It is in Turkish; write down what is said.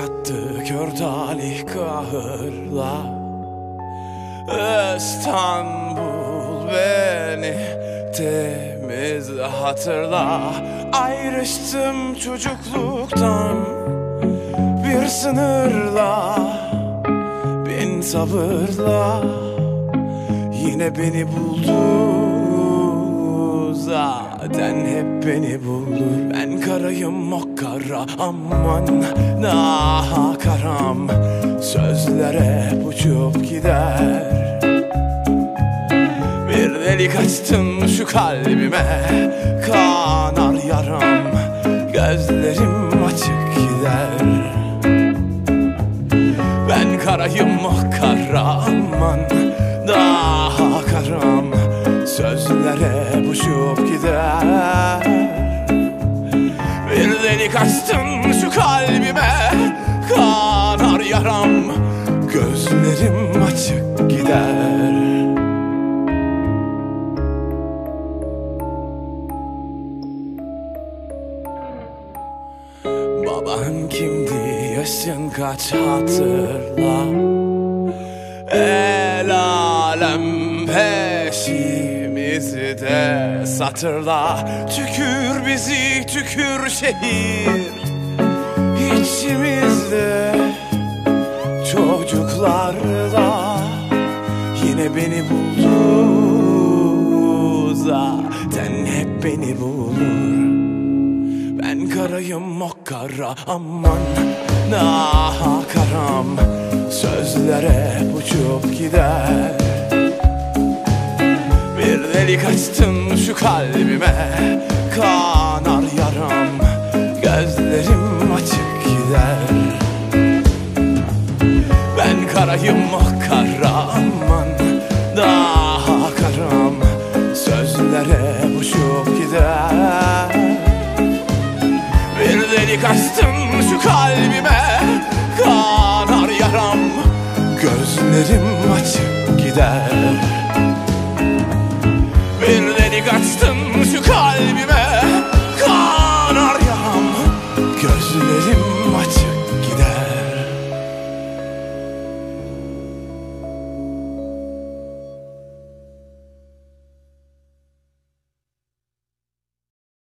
çattı kör talih kahırla. İstanbul beni temiz hatırla. Ayrıştım çocukluktan bir sınırla, bin sabırla yine beni buldu. Zaten hep beni bulur. Ben karayım o kara, aman daha karam. Sözler hep uçup gider. Bir delik açtın şu kalbime, kanar yaram. Gözlerim açık gider. Ben karayım o kara, aman daha karam. Sözler hep uçup gider. Bir delik açtın şu kalbime, kanar yaram. Gözlerim açık gider. Baban kimdi, yaşın kaç hatırla. El alem peşimizi de satırla. Tükür bizi, tükür şehir İçimizde çocuklarda yine beni buldu. Zaten hep beni bulur. Ben karayım o kara, aman daha karam. Sözler hep uçup gider. Bir delik açtın şu kalbime, kanar yaram. Gözlerim açık gider. Ben karayım o kara, aman daha karam. Sözler hep uçup gider. Bir delik açtın şu kalbime, kanar yaram. Gözlerim açık gider. Bir delik açtın şu kalbime, kanar yaram. Gözlerim açık